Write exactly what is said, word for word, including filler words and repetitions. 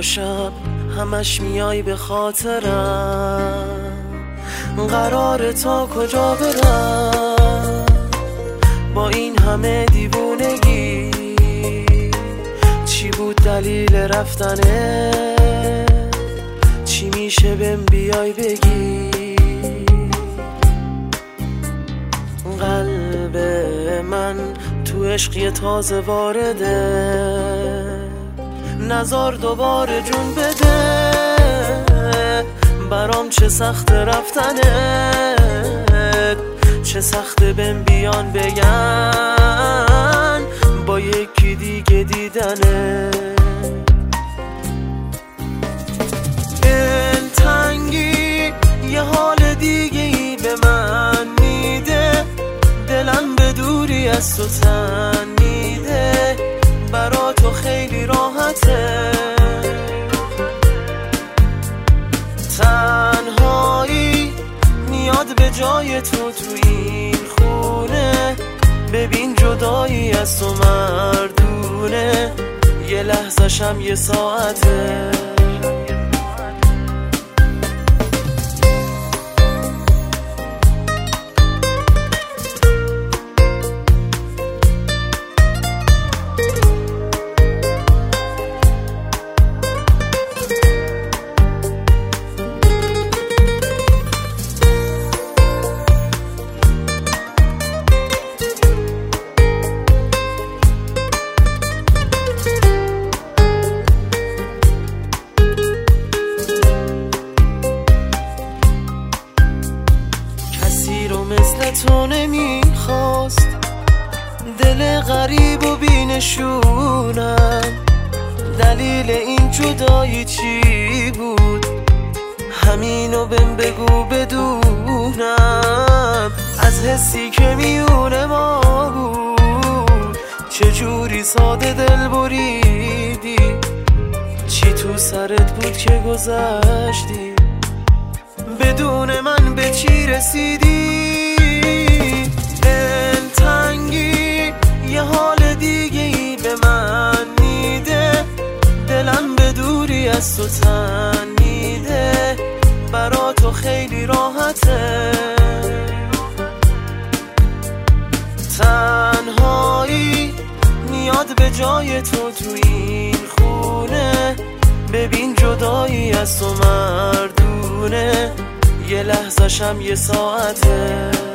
و شب همش میای به خاطرم، قراره تا کجا برم با این همه دیوونگی؟ چی بود دلیل رفتنه؟ چی میشه بهم بیای بگی؟ قلب من تو عشقی تازه وارده، نزار دوباره جون بده. برام چه سخت رفتنت، چه سخت بهم بیان بگن با یکی دیگه دیدنه. دلتنگی یه حال دیگه ای به من میده، دلم به دوری از تو تن میده. برا تو خیلی راحته، تنهایی میاد به جای تو تو این خونه. ببین جدایی از تو مردونه، یه لحظه‌شم یه ساعته. مثل تو نمیخواست، دل غریب و بینشونم. دلیل این جدایی چی بود؟ همینو بهم بگو بدونم. از حسی که میونه ما بود، چجوری ساده دل بریدی؟ چی تو سرت بود که گذشتی؟ بدون من به چی رسیدی؟ دلتنگی یه حال دیگه ای به من میده، دلم به دوری از تو تن میده. برا تو خیلی راحته، تنهایی میاد به جای تو تو این خونه. ببین جدایی از تو مردونه، یه لحظه‌شم یه ساعته.